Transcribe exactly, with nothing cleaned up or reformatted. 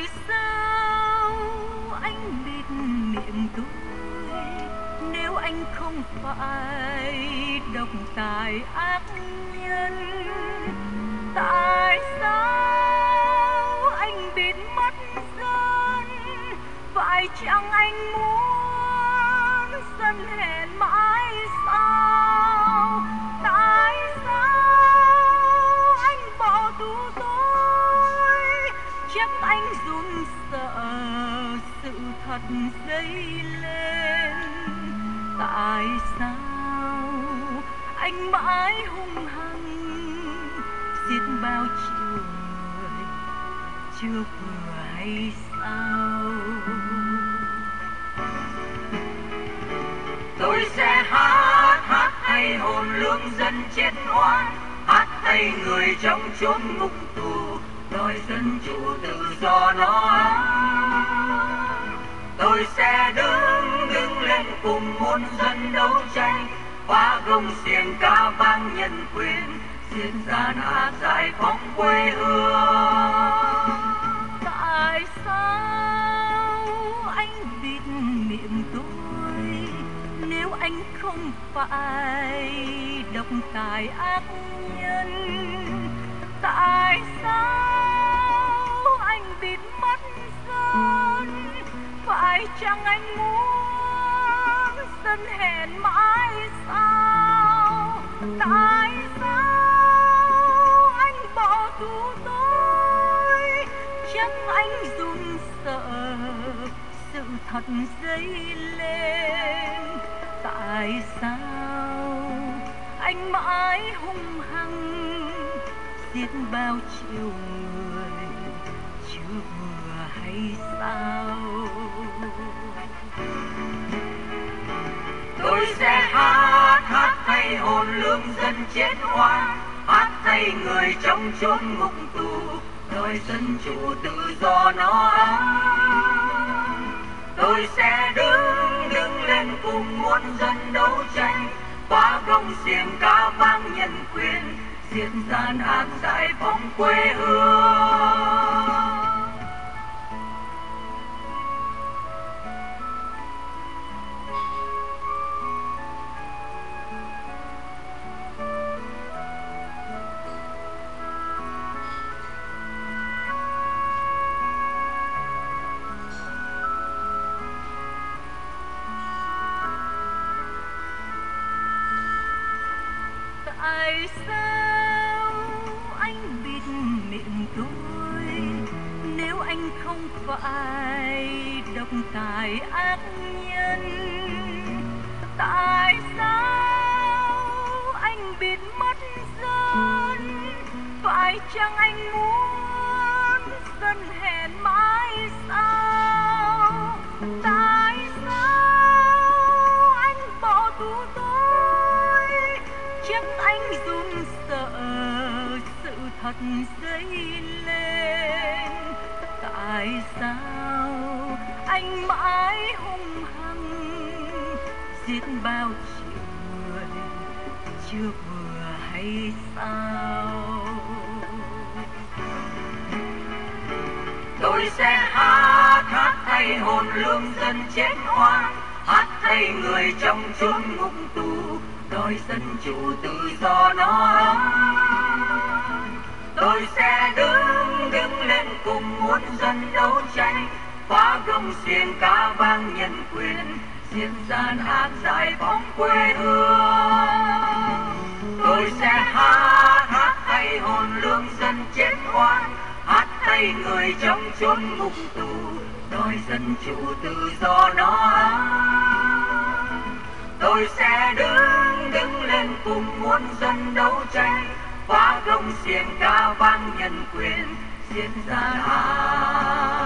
Tại sao anh bịt miệng tôi nếu anh không phải độc tài ác nhân? Tại sao anh bịt mắt dân? Phải chăng anh muốn sân hẹn mãi sao? Tại sao anh bỏ tù tôi? Chắc anh run sợ sự thật dấy lên. Tại sao anh mãi hung hăng giết bao chiều người chưa vừa hay sao? Tôi sẽ hát hát hay hồn lương dân chết oan, hát hay người trong chốn ngục tù đòi dân chủ tự do nó. Tôi sẽ đứng đứng lên cùng muôn dân đấu tranh, phá gông xiềng ca vang nhân quyền, diệt gian ác giải phóng quê hương. Tại sao anh bịt miệng tôi nếu anh không phải độc tài ác nhân? Tại sao anh bịt mắt dân? Phải chăng anh muốn sân hẹn mãi sao? Tại sao anh bỏ tù tôi? Chắc anh run sợ sự thật dấy lên. Tại sao anh mãi hung hăng giết bao chiều người chưa vừa hay sao? Tôi sẽ hát hát hay hồn lương dân chết oan, hát hay người trong chốn ngục tù đòi dân chủ tự do nó. Tôi sẽ đứng đứng lên cùng muôn dân đấu tranh, phá gông xiềng ca vang nhân quyền, diệt gian ác giải phóng quê hương. Tại sao anh bịt miệng tôi nếu anh không phải độc tài ác nhân? Tại sao anh bịt mắt dân? Phải chăng anh muốn sân hẹn mãi sao? Tại sao anh bỏ tù tôi? Chắc anh run sợ sự thật dấy lên. Tại sao anh mãi hung hăng giết bao chiều người chưa vừa hay sao? Tôi sẽ hát hát hay hồn lương dân chết oan, hát hay người trong chốn ngục tù đòi dân chủ tự do nó. Tôi sẽ đứng đứng lên cùng muôn dân đấu tranh, phá gông xiềng ca vang nhân quyền, diệt gian ác giải phóng quê hương. Tôi sẽ hát hát hay hồn lương dân chết oan, hát hay người trong chốn ngục tù đòi dân chủ tự do nó. Tôi sẽ đứng đứng lên cùng muôn dân đấu tranh, phá gông xiềng ca vang nhân quyền, diệt gian ác